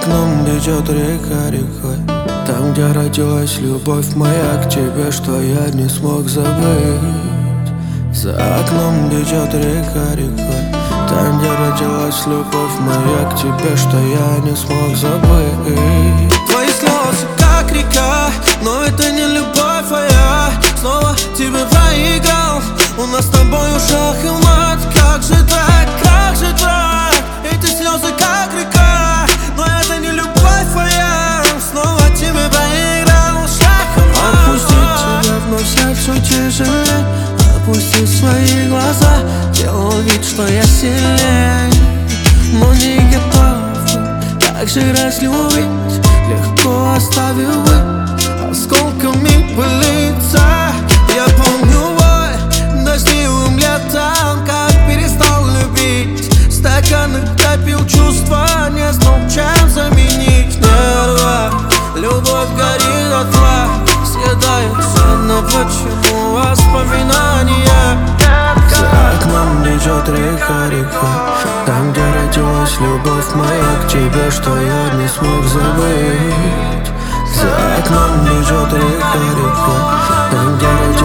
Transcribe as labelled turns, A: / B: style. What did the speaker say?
A: окном течет река рекой. Там, где родилась любовь моя к тебе, что я не смог забыть. За окном течет река рекой. Там, где родилась любовь моя к тебе, что я не смог забыть.
B: Твои слезы как река, но это не любовь, а я снова тебе проиграл. У нас с тобой шах и мат. Как же так, как же так? Эти слезы как река, но это не любовь, а я снова тебе проиграл. Шах и мат.
A: Отпустить тебя вновь сердцу тяжелее. Опусти свои глаза, делал вид, что я сильнее, но не готов. Как же разлюбить, легко оставил бы осколками пылиться. Я помню бой дождливым летом, как перестал любить. В стаканах топил чувства, не знал, чем заменить. Нерва, любовь горит дотла, съедается, но почему воспоминания? За окном течет река рекой. Там, где родилась любовь моя к тебе, что я не смог забыть. За окном течет река рекой. Там, где